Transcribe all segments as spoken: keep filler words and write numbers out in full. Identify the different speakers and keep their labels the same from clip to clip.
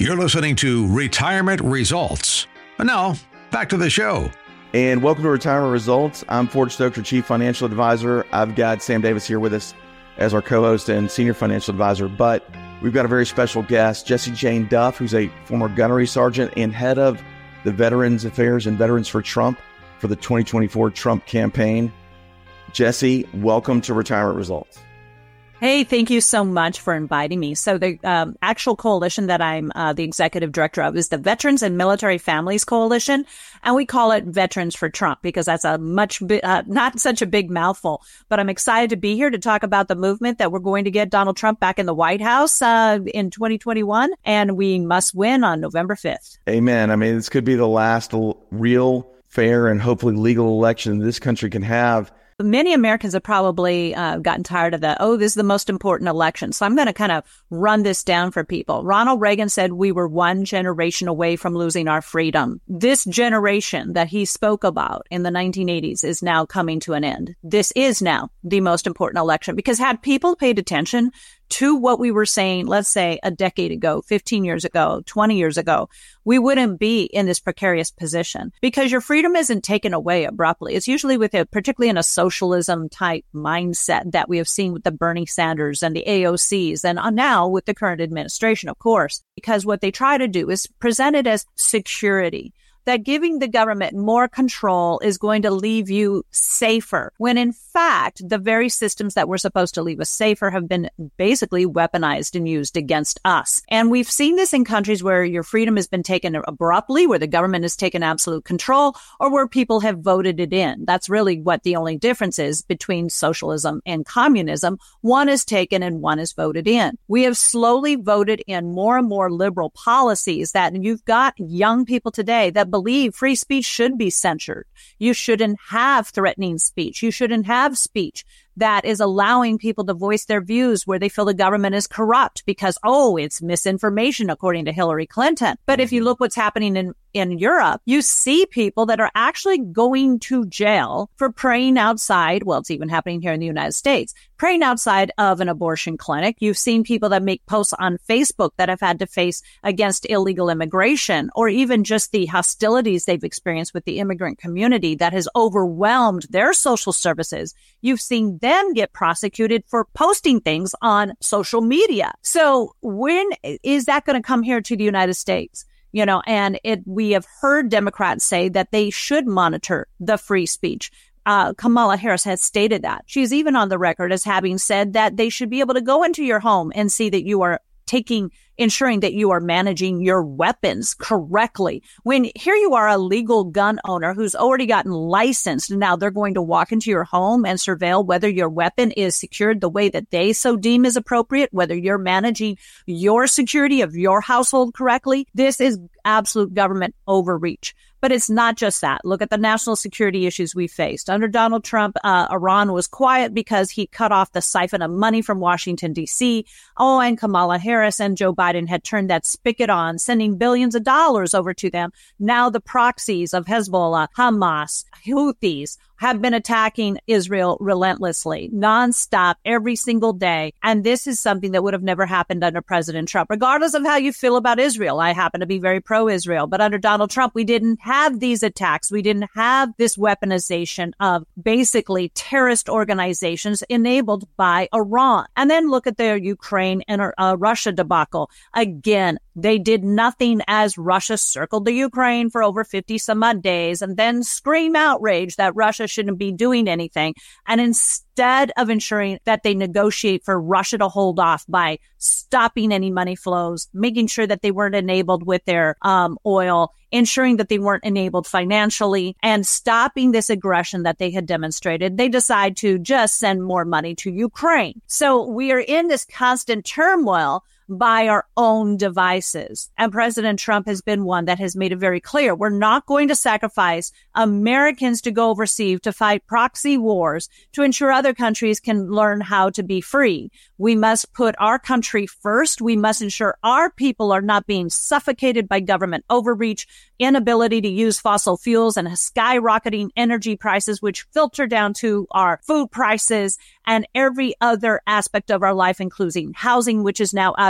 Speaker 1: You're listening to Retirement Results. And now, back to the show.
Speaker 2: And welcome to Retirement Results. I'm Ford Stoker, Chief Financial Advisor. I've got Sam Davis here with us as our co-host and Senior Financial Advisor. But we've got a very special guest, Jessie Jane Duff, who's a former gunnery sergeant and head of the Veterans Affairs and Veterans for Trump for the twenty twenty-four Trump campaign. Jessie, welcome to Retirement Results.
Speaker 3: Hey, thank you so much for inviting me. So the um, actual coalition that I'm uh, the executive director of is the Veterans and Military Families Coalition, and we call it Veterans for Trump because that's a much bi- uh, not such a big mouthful. But I'm excited to be here to talk about the movement that we're going to get Donald Trump back in the White House uh, in twenty twenty-one, and we must win on November fifth.
Speaker 2: Amen. I mean, this could be the last l- real, fair, and hopefully legal election this country can have.
Speaker 3: Many Americans have probably uh, gotten tired of the, oh, this is the most important election. So I'm going to kind of run this down for people. Ronald Reagan said we were one generation away from losing our freedom. This generation that he spoke about in the nineteen eighties is now coming to an end. This is now the most important election because had people paid attention to what we were saying, let's say a decade ago, fifteen years ago, twenty years ago, we wouldn't be in this precarious position because your freedom isn't taken away abruptly. It's usually with a, particularly in a socialism type mindset that we have seen with the Bernie Sanders and the A O Cs and now with the current administration, of course, because what they try to do is present it as security. That giving the government more control is going to leave you safer, when in fact, the very systems that were supposed to leave us safer have been basically weaponized and used against us. And we've seen this in countries where your freedom has been taken abruptly, where the government has taken absolute control, or where people have voted it in. That's really what the only difference is between socialism and communism. One is taken and one is voted in. We have slowly voted in more and more liberal policies that you've got young people today that believe free speech should be censored. You shouldn't have threatening speech. You shouldn't have speech that is allowing people to voice their views where they feel the government is corrupt because, oh, it's misinformation, according to Hillary Clinton. But if you look what's happening in, in Europe, you see people that are actually going to jail for praying outside. Well, it's even happening here in the United States, praying outside of an abortion clinic. You've seen people that make posts on Facebook that have had to face against illegal immigration or even just the hostilities they've experienced with the immigrant community that has overwhelmed their social services. You've seen them get prosecuted for posting things on social media. So when is that going to come here to the United States? You know, and it, we have heard Democrats say that they should monitor the free speech. Uh, Kamala Harris has stated that. She's even on the record as having said that they should be able to go into your home and see that you are taking, ensuring that you are managing your weapons correctly. When here you are, a legal gun owner who's already gotten licensed, and now they're going to walk into your home and surveil whether your weapon is secured the way that they so deem is appropriate, whether you're managing your security of your household correctly. This is absolute government overreach. But it's not just that. Look at the national security issues we faced. Under Donald Trump, uh, Iran was quiet because he cut off the siphon of money from Washington, D C. Oh, and Kamala Harris and Joe Biden had turned that spigot on, sending billions of dollars over to them. Now the proxies of Hezbollah, Hamas, Houthis have been attacking Israel relentlessly, nonstop, every single day. And this is something that would have never happened under President Trump, regardless of how you feel about Israel. I happen to be very pro-Israel, but under Donald Trump, we didn't have these attacks. We didn't have this weaponization of basically terrorist organizations enabled by Iran. And then look at their Ukraine and uh, Russia debacle. Again, they did nothing as Russia circled the Ukraine for over fifty some odd days and then scream outrage that Russia shouldn't be doing anything. And instead of ensuring that they negotiate for Russia to hold off by stopping any money flows, making sure that they weren't enabled with their um, oil, ensuring that they weren't enabled financially, and stopping this aggression that they had demonstrated, they decide to just send more money to Ukraine. So we are in this constant turmoil by our own devices. And President Trump has been one that has made it very clear. We're not going to sacrifice Americans to go overseas to fight proxy wars to ensure other countries can learn how to be free. We must put our country first. We must ensure our people are not being suffocated by government overreach, inability to use fossil fuels, and skyrocketing energy prices, which filter down to our food prices and every other aspect of our life, including housing, which is now out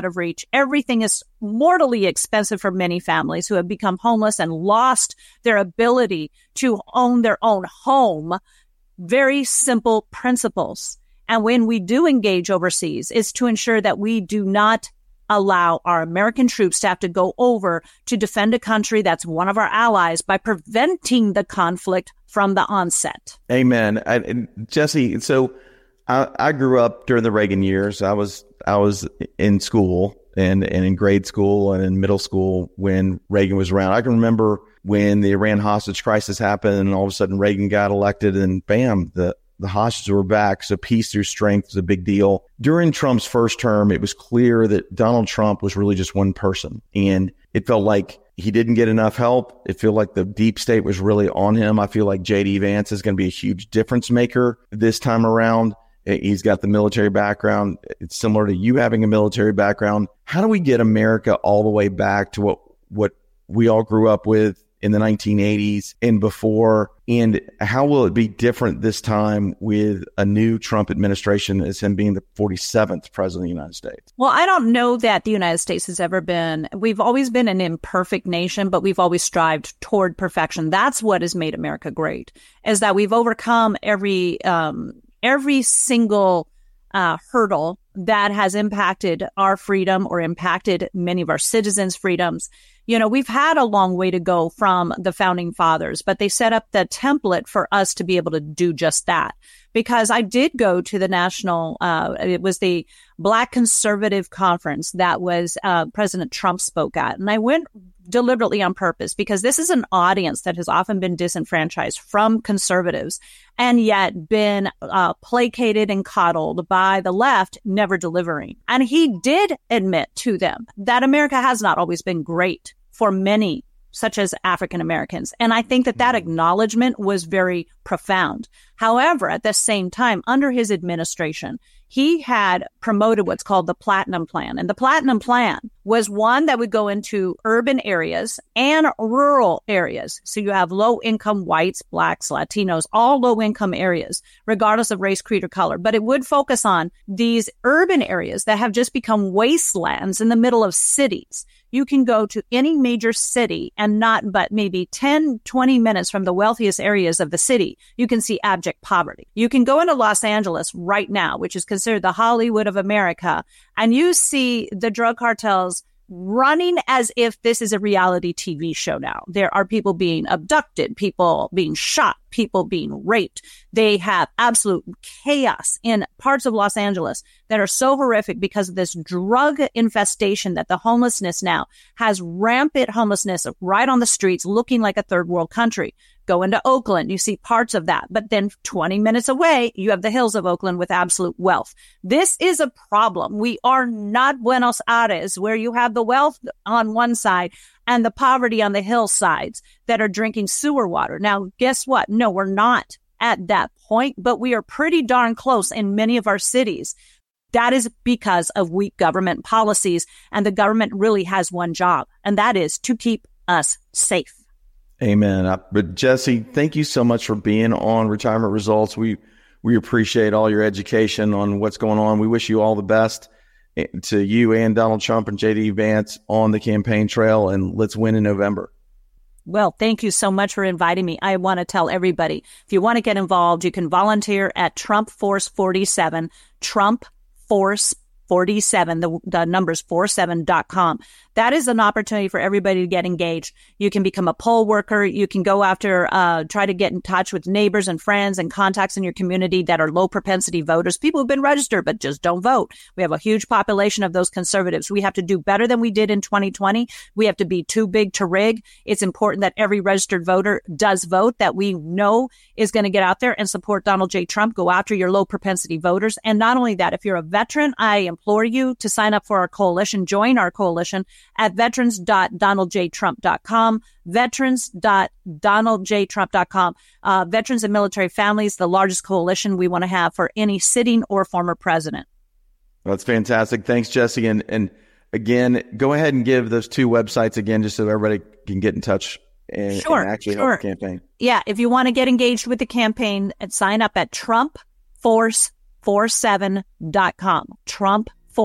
Speaker 3: out of reach. Everything is mortally expensive for many families who have become homeless and lost their ability to own their own home. Very simple principles. And when we do engage overseas, is to ensure that we do not allow our American troops to have to go over to defend a country that's one of our allies by preventing the conflict from the onset.
Speaker 2: Amen. I, and Jesse, so I, I grew up during the Reagan years. I was I was in school and, and in grade school and in middle school when Reagan was around. I can remember when the Iran hostage crisis happened and all of a sudden Reagan got elected and bam, the The hostages were back, so peace through strength was a big deal. During Trump's first term, it was clear that Donald Trump was really just one person, and it felt like he didn't get enough help. It felt like the deep state was really on him. I feel like J D Vance is going to be a huge difference maker this time around. He's got the military background. It's similar to you having a military background. How do we get America all the way back to what, what we all grew up with in the nineteen eighties and before? And how will it be different this time with a new Trump administration as him being the forty-seventh president of the United States?
Speaker 3: Well, I don't know that the United States has ever been, we've always been an imperfect nation, but we've always strived toward perfection. That's what has made America great, is that we've overcome every, um, every single uh, hurdle that has impacted our freedom or impacted many of our citizens' freedoms. You know, we've had a long way to go from the founding fathers, but they set up the template for us to be able to do just that. Because I did go to the national, uh, it was the Black Conservative Conference that was uh, President Trump spoke at. And I went deliberately on purpose because this is an audience that has often been disenfranchised from conservatives and yet been uh, placated and coddled by the left, never delivering. And he did admit to them that America has not always been great for many, such as African Americans. And I think that that acknowledgement was very profound. However, at the same time, under his administration, he had promoted what's called the Platinum Plan. And the Platinum Plan was one that would go into urban areas and rural areas. So you have low-income whites, blacks, Latinos, all low-income areas, regardless of race, creed, or color. But it would focus on these urban areas that have just become wastelands in the middle of cities. You can go to any major city and not but maybe ten, twenty minutes from the wealthiest areas of the city, you can see abject poverty. You can go into Los Angeles right now, which is considered the Hollywood of America, and you see the drug cartels running as if this is a reality T V show now. There are people being abducted, people being shot, people being raped. They have absolute chaos in parts of Los Angeles that are so horrific because of this drug infestation that the homelessness now has rampant homelessness right on the streets, looking like a third world country. Go into Oakland, you see parts of that. But then twenty minutes away, you have the hills of Oakland with absolute wealth. This is a problem. We are not Buenos Aires, where you have the wealth on one side and the poverty on the hillsides that are drinking sewer water. Now, guess what? No, we're not at that point, but we are pretty darn close in many of our cities. That is because of weak government policies, and the government really has one job, and that is to keep us safe.
Speaker 2: Amen. But Jesse, thank you so much for being on Retirement Results. We we appreciate all your education on what's going on. We wish you all the best, to you and Donald Trump and J D Vance on the campaign trail, and let's win in November.
Speaker 3: Well, thank you so much for inviting me. I want to tell everybody, if you want to get involved, you can volunteer at Trump Force forty-seven, Trump Force forty-seven, the, the number's forty-seven dot com. That is an opportunity for everybody to get engaged. You can become a poll worker. You can go after, uh, try to get in touch with neighbors and friends and contacts in your community that are low propensity voters, people who've been registered but just don't vote. We have a huge population of those conservatives. We have to do better than we did in twenty twenty. We have to be too big to rig. It's important that every registered voter does vote, that we know is going to get out there and support Donald J. Trump. Go after your low propensity voters. And not only that, if you're a veteran, I implore you to sign up for our coalition, join our coalition at veterans dot donald j trump dot com, veterans dot donald j trump dot com. Uh, Veterans and Military Families, the largest coalition we want to have for any sitting or former president.
Speaker 2: That's fantastic. Thanks, Jesse. And, and again, go ahead and give those two websites again, just so everybody can get in touch and,
Speaker 3: sure,
Speaker 2: and actually
Speaker 3: sure.
Speaker 2: help the campaign.
Speaker 3: Yeah, if you want to get engaged with the campaign, and sign up at Trump Force forty-seven dot com, Trump Force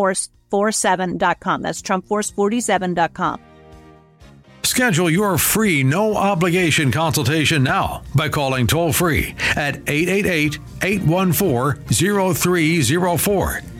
Speaker 3: forty-seven dot com. That's trump force forty-seven dot com.
Speaker 1: Schedule your free, no-obligation consultation now by calling toll-free at eight eight eight, eight one four, zero three zero four.